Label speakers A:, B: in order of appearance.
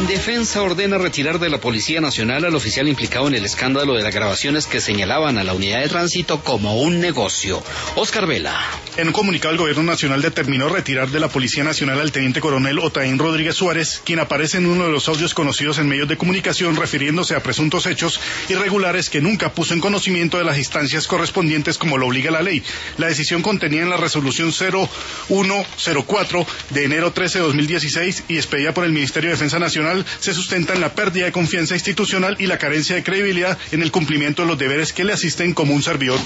A: Indefensa ordena retirar de la Policía Nacional al oficial implicado en el escándalo de las grabaciones que señalaban a la unidad de tránsito como un negocio. Oscar Vela.
B: En un comunicado, el Gobierno Nacional determinó retirar de la Policía Nacional al teniente coronel Otaín Rodríguez Suárez, quien aparece en uno de los audios conocidos en medios de comunicación refiriéndose a presuntos hechos irregulares que nunca puso en conocimiento de las instancias correspondientes como lo obliga la ley. La decisión contenida en la resolución 0104 de enero 13 de 2016 y expedida por el Ministerio de Defensa Nacional se sustenta en la pérdida de confianza institucional y la carencia de credibilidad en el cumplimiento de los deberes que le asisten como un servidor